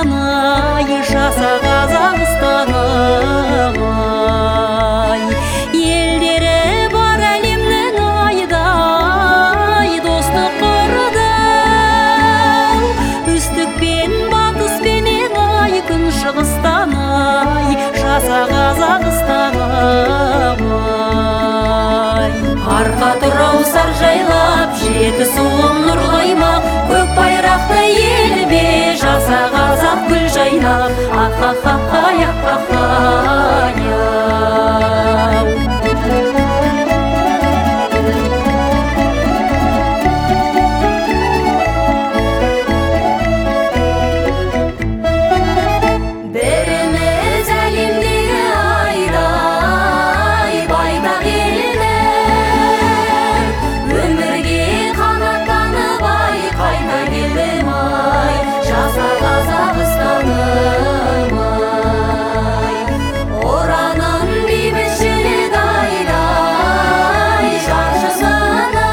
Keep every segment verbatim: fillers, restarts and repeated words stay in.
Қазақстан-ай, жаса Қазақстаным ай. Елдері бар әлемнің айдай достық құрды, үстік пен батыс пенен ай, күн шығыстан-ай, жаса Қазақстаным ай. Арқа тұрау сар жайлап, жеті суым нұрлаймақ, көк байрақты еліме жаса қазақ гүл жайнап. Ахахахай, ахахай, біріміз әлемдегі айдай байтақ елдер, өмірге қанаттанып ай, қайта келдім ай, жаса Қазақстаным ай. Ораның бейбітшілік айдай жаршысына,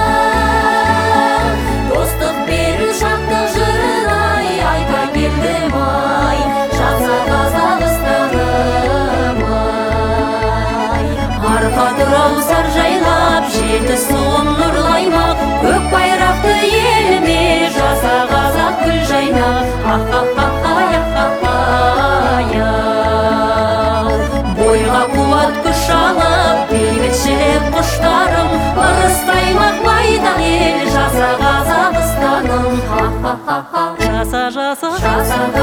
достық пен шаттық жырын ай, айта келдім ай, жаса Қазақстаным ай. Арқа тұрау сар жайлап, жеті суым нұрлаймақ, көк байрақты еліме жаса қазақ гүл жайнап. Ахахахай, ахахай, бойға қуат күш алып, бейбітшілік құштарым, ырыстаймақ байтақ ел, жаса Қазақстаным. Жаса, жаса, жаса